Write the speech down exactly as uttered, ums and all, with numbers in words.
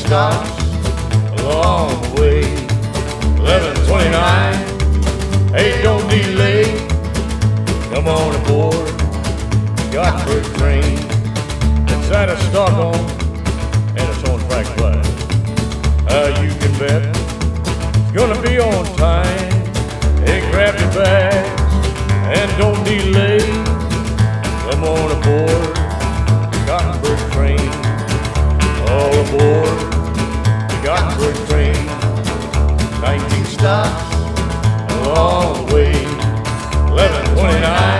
stops along the way. eleven twenty-nine, hey, don't delay. Come on aboard the Gothenburg train. It's out of Stockholm and it's on track five. Uh, you can bet it's gonna be on time. Hey, grab your bags and don't delay. Come on aboard the Gothenburg train. All aboard the Gothenburg train. nineteen stops along the way. eleven twenty-nine.